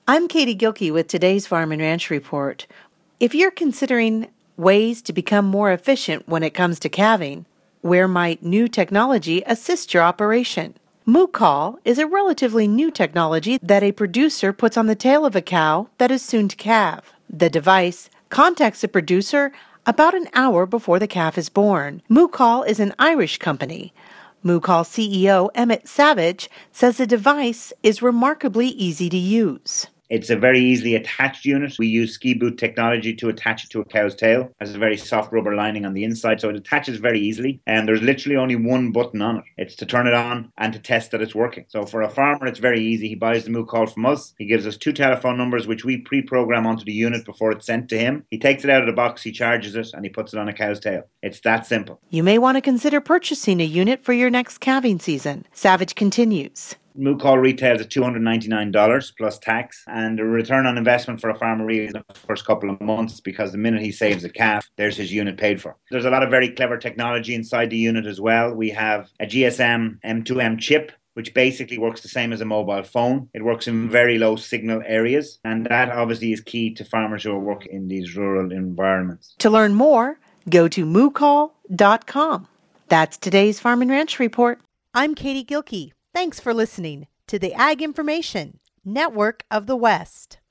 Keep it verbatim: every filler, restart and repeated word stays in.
I'm Katie Gilkey with today's Farm and Ranch Report. If you're considering ways to become more efficient when it comes to calving, where might new technology assist your operation? Moo-Call is a relatively new technology that a producer puts on the tail of a cow that is soon to calve. The device contacts the producer about an hour before the calf is born. Moo-Call is an Irish company. Moo-Call C E O Emmett Savage says the device is remarkably easy to use. It's a very easily attached unit. We use ski boot technology to attach it to a cow's tail. It has a very soft rubber lining on the inside, so it attaches very easily. And there's literally only one button on it. It's to turn it on and to test that it's working. So for a farmer, it's very easy. He buys the Moo-Call from us. He gives us two telephone numbers, which we pre-program onto the unit before it's sent to him. He takes it out of the box, he charges it, and he puts it on a cow's tail. It's that simple. You may want to consider purchasing a unit for your next calving season. Savage continues. Moo-Call retails at two hundred ninety-nine dollars plus tax, and the return on investment for a farmer really is the first couple of months, because the minute he saves a calf, there's his unit paid for. There's a lot of very clever technology inside the unit as well. We have a G S M M two M chip, which basically works the same as a mobile phone. It works in very low signal areas, and that obviously is key to farmers who are working in these rural environments. To learn more, go to moo call dot com. That's today's Farm and Ranch Report. I'm Katie Gilkey. Thanks for listening to the Ag Information Network of the West.